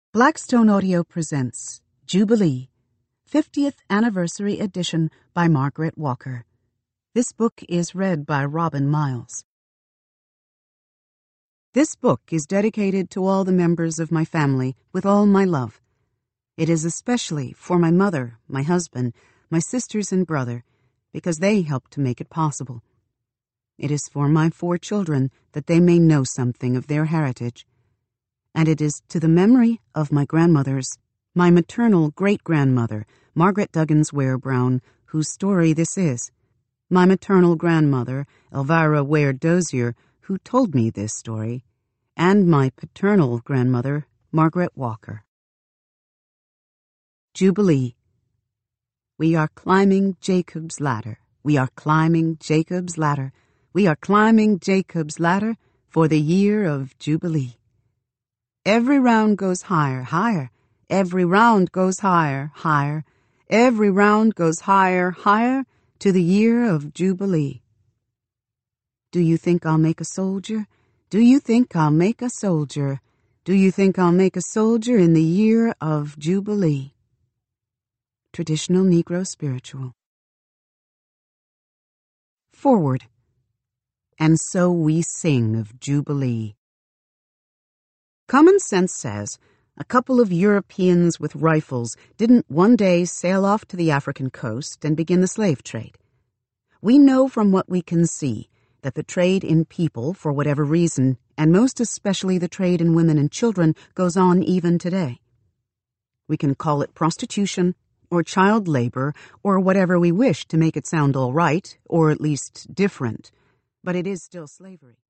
Blackstone Audio presents Jubilee, 50th Anniversary Edition by Margaret Walker. This book is read by Robin Miles. This book is dedicated to all the members of my family with all my love. It is especially for my mother, my husband, my sisters and brother, because they helped to make it possible. It is for my 4 children that they may know something of their heritage. And it is to the memory of my grandmothers, my maternal great-grandmother, Margaret Duggins Ware Brown, whose story this is, my maternal grandmother, Elvira Ware Dozier, who told me this story, and my paternal grandmother, Margaret Walker. Jubilee. We are climbing Jacob's ladder. We are climbing Jacob's ladder. We are climbing Jacob's ladder for the year of Jubilee. Every round goes higher, higher. Every round goes higher, higher. Every round goes higher, higher to the year of Jubilee. Do you think I'll make a soldier? Do you think I'll make a soldier? Do you think I'll make a soldier in the year of Jubilee? Traditional Negro Spiritual. Forward. And so we sing of Jubilee. Common sense says a couple of Europeans with rifles didn't one day sail off to the African coast and begin the slave trade. We know from what we can see that the trade in people, for whatever reason, and most especially the trade in women and children, goes on even today. We can call it prostitution or child labor or whatever we wish to make it sound all right, or at least different, but it is still slavery.